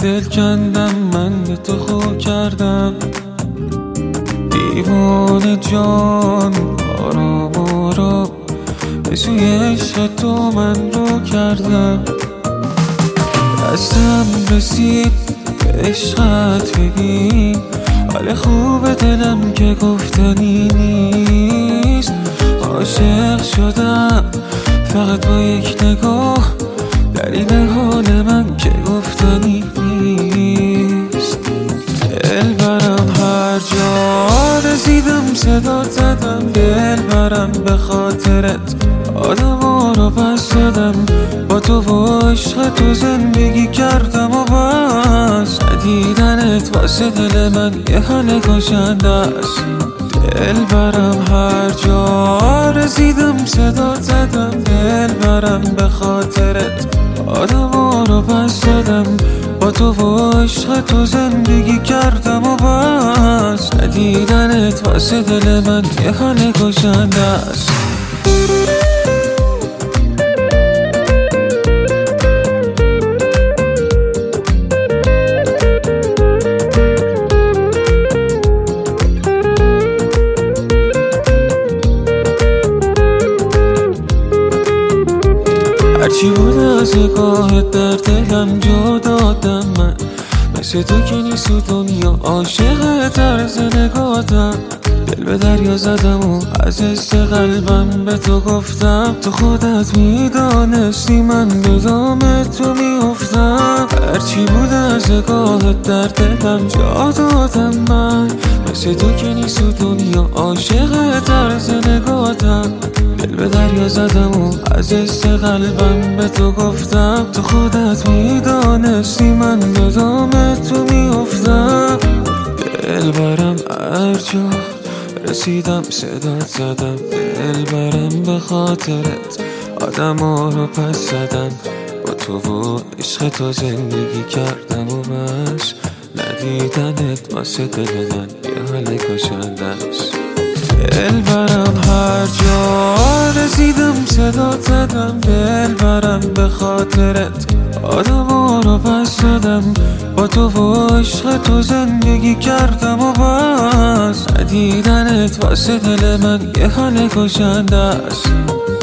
دل کندم، من به تو خو کردم. دیوانه جان آرام آرام به سوی عشق تو من رو کردم. دستم رسید به عشقت، ببین حال خوب دلم که گفتنی نیست. عاشق شدم فقط با یک نگاه، دلیل حال من که گفتنی نیست. دل برم هر جا رسیدم صدا زدم، دل برم به خاطرت آدم ها رو پس دادم. با تو و عشق تو زندگی کردم و بس، ندیدنت واسه دل من یه حال کشنده است. دل برم هر جا رسیدم صدا زدم، دل برم به خاطرت آدم ها رو پس دادم. با تو و عشق تو زندگی کردم و بس، ندیدنت واسه دل من یه حال کشنده است. هرچی بود از نگاهت در دلم جا دادم من، مثل تو که نیست تو دنیا عاشق طرز نگاتم. دل به دریا زدم و از حس قلبم به تو گفتم، تو خودت میدانستی من به دام تو میافتم. هرچی بود از نگاهت در دلم جا دادم من، مثل تو که نیست تو دنیا عاشق طرز نگاتم. دل به دریا زدم و از حس قلبم به تو گفتم، تو خودت میدانستی من به دام تو میافتم. دل برم هر جا رسیدم صدات زدم، دل برم به خاطرت آدم ها رو پس زدم. با تو و عشق تو زندگی کردم و بس، ندیدنت واسه دل من یه حال کشنده است. دل برم هر جا رسیدم صدات زدم، دل برم به خاطرت آدم ها رو پس دادم. با تو و عشق تو زندگی کردم و بس، ندیدنت واسه دل من یه حال کشنده است.